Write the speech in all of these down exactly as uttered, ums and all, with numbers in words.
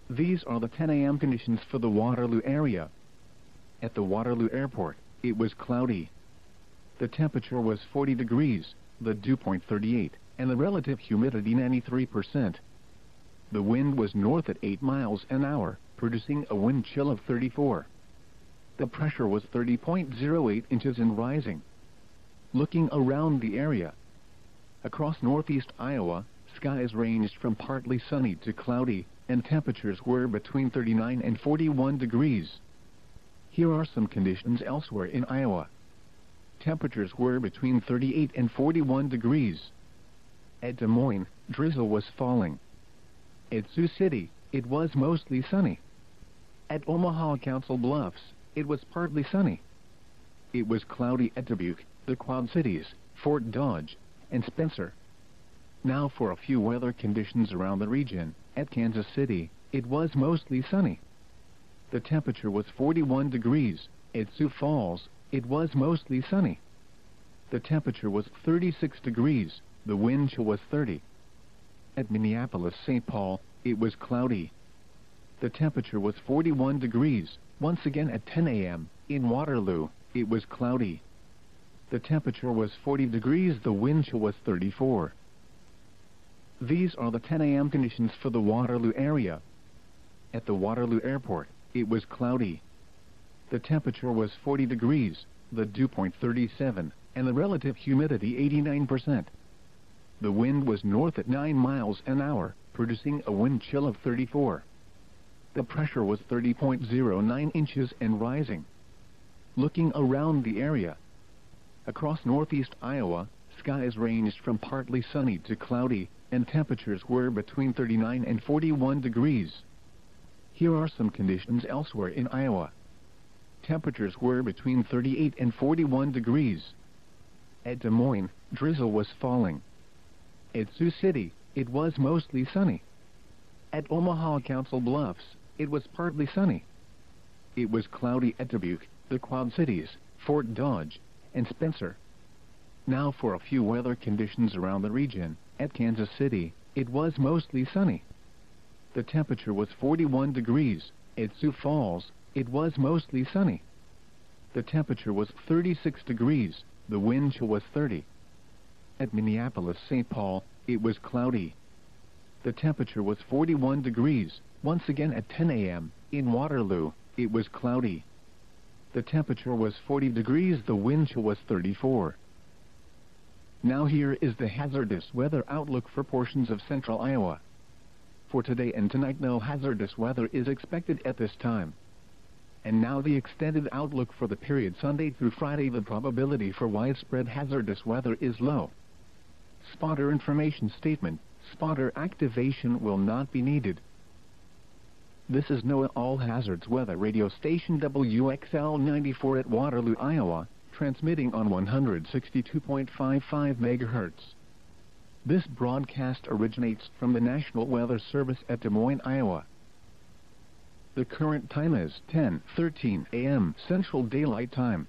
These are the ten A M conditions for the Waterloo area. At the Waterloo Airport, it was cloudy. The temperature was forty degrees, the dew point thirty-eight, and the relative humidity ninety-three percent. The wind was north at eight miles an hour, producing a wind chill of thirty-four. The pressure was thirty point zero eight inches and rising. Looking around the area, across northeast Iowa, skies ranged from partly sunny to cloudy, and temperatures were between thirty-nine and forty-one degrees. Here are some conditions elsewhere in Iowa. Temperatures were between thirty-eight and forty-one degrees. At Des Moines, drizzle was falling. At Sioux City, it was mostly sunny. At Omaha Council Bluffs, it was partly sunny. It was cloudy at Dubuque, the Quad Cities, Fort Dodge, and Spencer. Now for a few weather conditions around the region. At Kansas City, it was mostly sunny. The temperature was forty-one degrees. At Sioux Falls, it was mostly sunny. The temperature was thirty-six degrees. The wind chill was thirty. At Minneapolis, Saint Paul, it was cloudy. The temperature was forty-one degrees. Once again at ten A M, in Waterloo, it was cloudy. The temperature was forty degrees. The wind chill was thirty-four. These are the ten A M conditions for the Waterloo area. At the Waterloo Airport, it was cloudy. The temperature was forty degrees, the dew point thirty-seven, and the relative humidity eighty-nine percent. The wind was north at nine miles an hour, producing a wind chill of thirty-four. The pressure was thirty point zero nine inches and rising. Looking around the area, across northeast Iowa, skies ranged from partly sunny to cloudy, and temperatures were between thirty-nine and forty-one degrees. Here are some conditions elsewhere in Iowa. Temperatures were between thirty-eight and forty-one degrees. At Des Moines, drizzle was falling. At Sioux City, it was mostly sunny. At Omaha Council Bluffs, it was partly sunny. It was cloudy at Dubuque, the Quad Cities, Fort Dodge, and Spencer. Now for a few weather conditions around the region. At Kansas City, it was mostly sunny. The temperature was forty-one degrees. At Sioux Falls, it was mostly sunny. The temperature was thirty-six degrees. The wind chill was thirty. At Minneapolis, Saint Paul, it was cloudy. The temperature was forty-one degrees. Once again at ten A M, in Waterloo, it was cloudy. The temperature was forty degrees. The wind chill was thirty-four. Now here is the hazardous weather outlook for portions of central Iowa. For today and tonight, no hazardous weather is expected at this time. And now the extended outlook for the period Sunday through Friday. The probability for widespread hazardous weather is low. Spotter information statement. Spotter activation will not be needed. This is NOAA All Hazards Weather Radio Station W X L ninety-four at Waterloo, Iowa, transmitting on one hundred sixty-two point five five megahertz. This broadcast originates from the National Weather Service at Des Moines, Iowa. The current time is ten thirteen A M Central Daylight Time.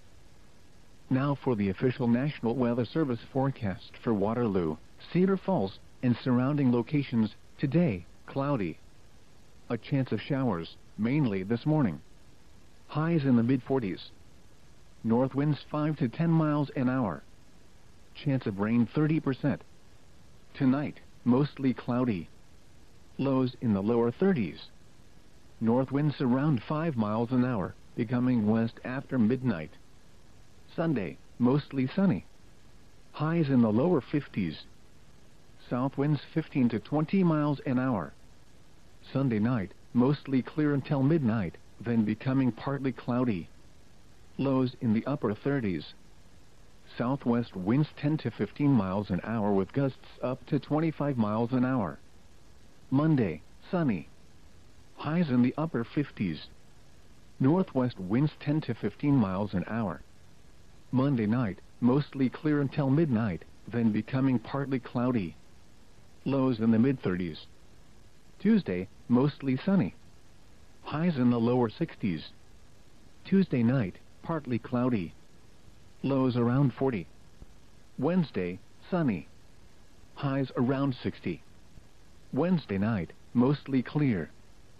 Now for the official National Weather Service forecast for Waterloo, Cedar Falls, and surrounding locations. Today, cloudy. A chance of showers, mainly this morning. Highs in the mid forties. North winds five to ten miles an hour. Chance of rain thirty percent. Tonight, mostly cloudy. Lows in the lower thirties. North winds around five miles an hour, becoming west after midnight. Sunday, mostly sunny. Highs in the lower fifties. South winds fifteen to twenty miles an hour. Sunday night, mostly clear until midnight, then becoming partly cloudy. Lows in the upper thirties. Southwest winds ten to fifteen miles an hour with gusts up to twenty-five miles an hour. Monday, sunny. Highs in the upper fifties. Northwest winds ten to fifteen miles an hour. Monday night, mostly clear until midnight, then becoming partly cloudy. Lows in the mid thirties. Tuesday, mostly sunny. Highs in the lower sixties. Tuesday night, partly cloudy. Lows around forty. Wednesday, sunny. Highs around sixty. Wednesday night, mostly clear.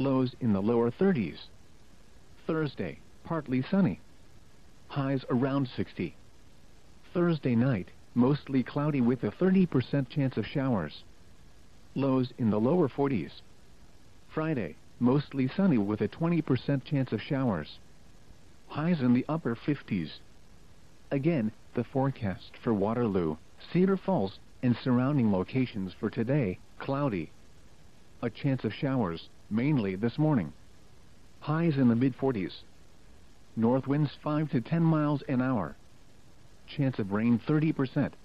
Lows in the lower thirties. Thursday, partly sunny. Highs around sixty. Thursday night, mostly cloudy with a thirty percent chance of showers. Lows in the lower forties. Friday, mostly sunny with a twenty percent chance of showers. Highs in the upper fifties. Again, the forecast for Waterloo, Cedar Falls, and surrounding locations for today, cloudy. A chance of showers, mainly this morning. Highs in the mid forties. North winds five to ten miles an hour. Chance of rain thirty percent.